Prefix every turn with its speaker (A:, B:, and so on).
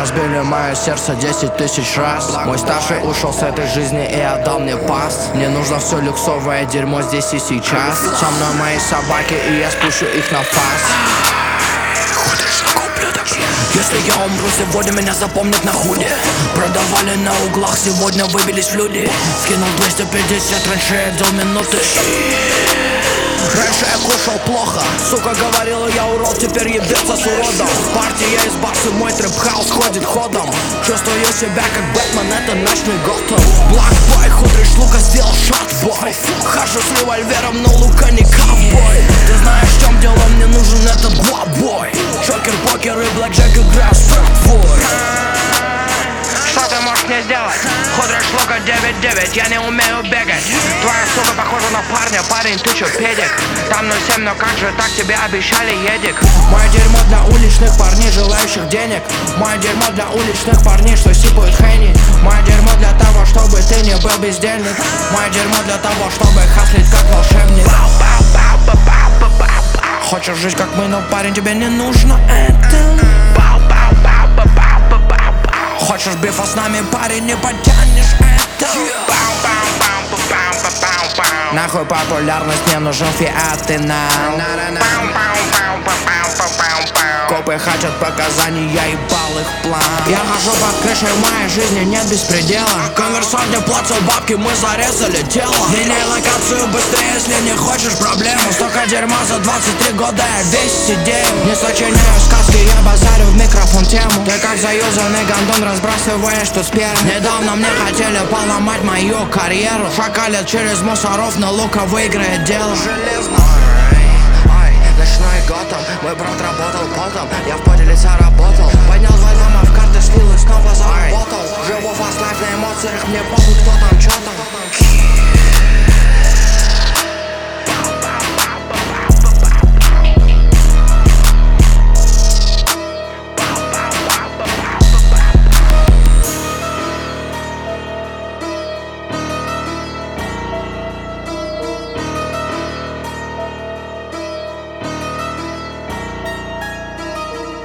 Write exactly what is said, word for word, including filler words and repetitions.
A: разбили мое сердце десять тысяч раз. Мой старший ушел с этой жизни и отдал мне паст. Мне нужно все люксовое дерьмо здесь и сейчас. Со мной мои собаки, и я спущу их на фас. Если я умру сегодня, меня запомнят на худе. Продавали на углах, сегодня выбились в люди. Скинул двести пятьдесят, раньше я дел минуты. Раньше я кушал плохо, сука говорила, я урод, теперь ебется с уродом. В партии я из барсы, мой трэп-хаус ходит ходом. Чувствую себя как Бэтмен, это ночной Готэм. Блэкбой, худрый шлука, сделал шотбой. Хожу с револьвером, но лука не ковбой. Ты знаешь, в чем дело, мне нужен этот глобой. Шокер, покер и блэкджек играю с фрэгбой. Что ты можешь мне сделать? Худрый шлука девять девять, я не умею бегать. Твоя сука похожа на парня, парень, ты чё, педик? Там ноль семь, но как же так, тебе обещали едик. Мое дерьмо для уличных парней, желающих денег. Мое дерьмо для уличных парней, что сипают хэни. Мое дерьмо для того, чтобы ты не был бездельник. Мое дерьмо для того, чтобы хаслить как волшебник. Хочешь жить как мы, но парень, тебе не нужно это. Хочешь бифа с нами, парень, не потянешь это. Нахуй популярность, мне нужен фиат и нам. Копы хотят показаний, я ебал их план. Я хожу под крышей, в моей жизни нет беспредела. Конверсант не платил бабки, мы зарезали дело. Меняй локацию быстрее, если не хочешь проблему. Столько дерьма за двадцать три года, я весь сидел. Не сочиняю сказки, я базарю в микрофон тему. Ты как заюзанный гондон, разбрасываешь тут сперму. Недавно мне хотели поломать мою карьеру. Шакалят через мусоров, но Лука выиграет дело. Железно. Ночной Готэм, мой брат работал потом. Я в поте лица работал. Поднял два дома в карты, слил и снова заработал. Живу фаст лайф на эмоциях, мне похуй, кто там, чё там.